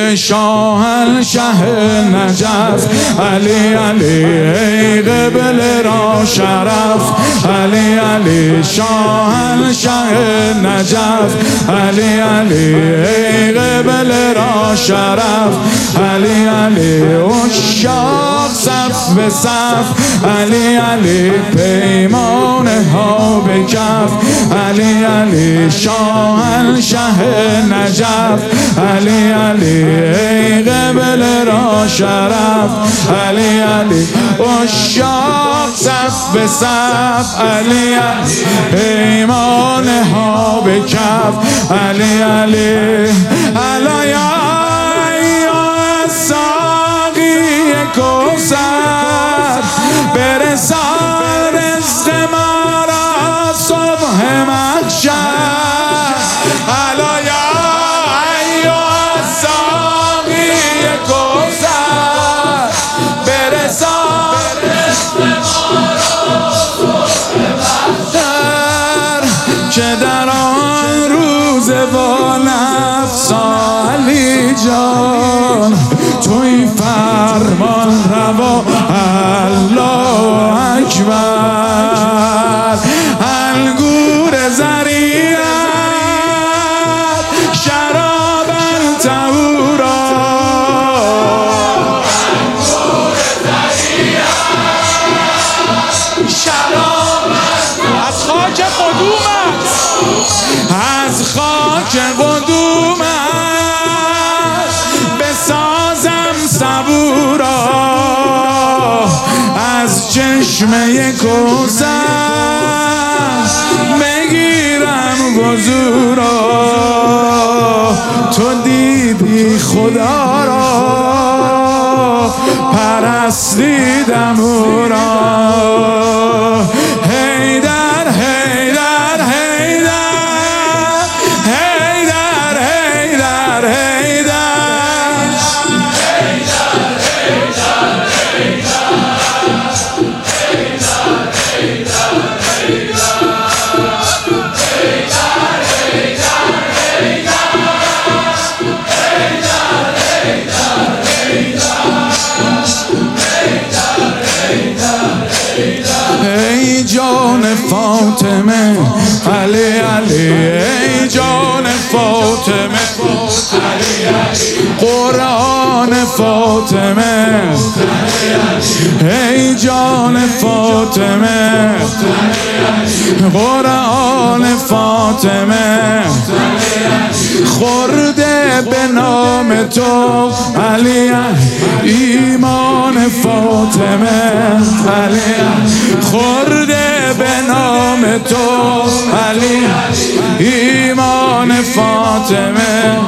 شاهنشه نجف، علی علی ای قبله را شرف، علی علی شاهنشه نجف، علی علی ای قبله را شرف، علی علی عشاق صف به صف، علی علی پیمانه ها به کف، علی علی شاهنشه نجف، علی علی ای قبله را شرف، علی علی عشاق صف به صف، علی علی پیمانه ها به کف، علی علی علیا ساقی کوثر برسان رزق ما را صبح محشر، علیا ساقی کوثر برسان رزق ما را صبح محشر، که در آن روز با نفس علی جان توی فرمان روا، الله اکبر، انگور ضریعت شراب طهورا، انگور ضریعت شراب از خاک قدومت، از خاک قدومت بسازم صبورا، از چشمه کوثر بگیرم وضورا، تو دیدی خدا را پرستیدم او را، حیدر حیدر حیدر حیدر حیدر حیدر ای جان فاطمه علی علی، ای جان فاطمه علی علی، قرآن فاطمه ای جان فاطمه، قرآن فاطمه خورده به نام تو علی، ایمان فاطمه علی، خورده به نام تو علی، ایمان فاطمه،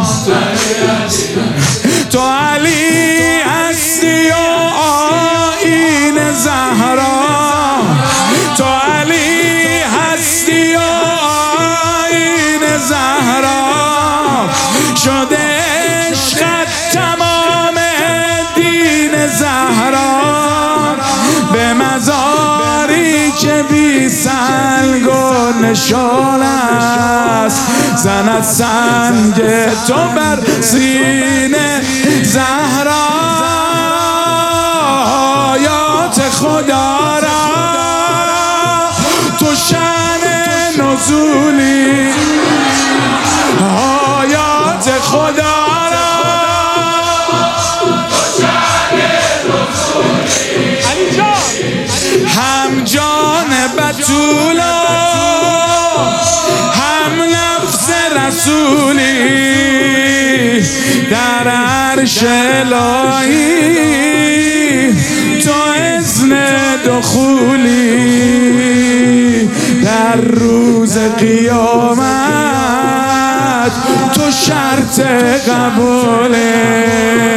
تو علی هستی و آیین زهرا، تو علی هستی و آیین زهرا، شده عشقت تمام دین زهرا، به مزاری که بی سنگ و نشان است، زند سنگ تو بر سینه زهرا، آیات خدا را تو شأن نزولی، آیات خدا را تو شأن نزولی، هم جان بتولا هم نفس رسولی، در عرش الهی تو اذن دخولی، در روز قیامت تو شرط قبوله.